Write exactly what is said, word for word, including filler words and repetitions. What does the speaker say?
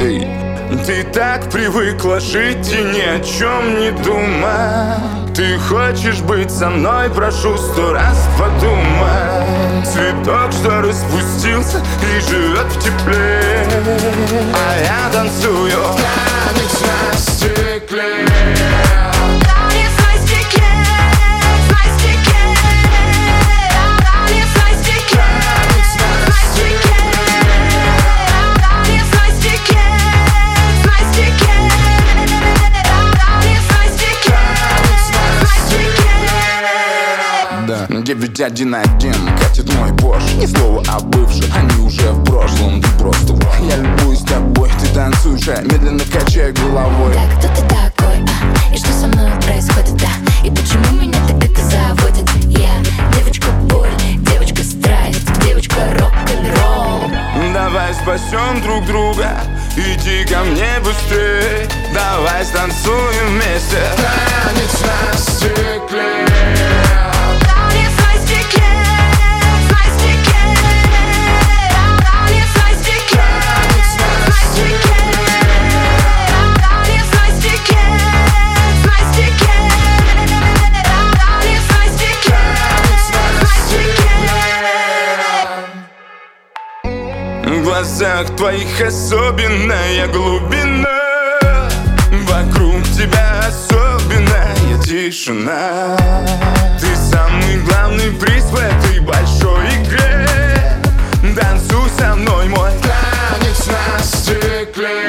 ей. Ты так привыкла жить и ни о чем не думать. Ты хочешь быть со мной, прошу сто раз подумай. Цветок, что распустился и живет в тепле, а я танцую танец на стекле. Девять один один катит мой Порш. Ни слова о бывших, они уже в прошлом. Ты просто вау. Я любуюсь тобой, ты танцуешь, я медленно качаю головой. Да, кто ты такой, а? И что со мной происходит, да? И почему меня так это заводит? Я девочка боль, девочка страсть, девочка рок-н-ролл. Давай спасем друг друга, иди ко мне быстрей. Давай станцуем вместе танец на стекле. В глазах твоих особенная глубина, вокруг тебя особенная тишина. Ты самый главный приз в этой большой игре. Танцуй со мной, мой танец на стекле.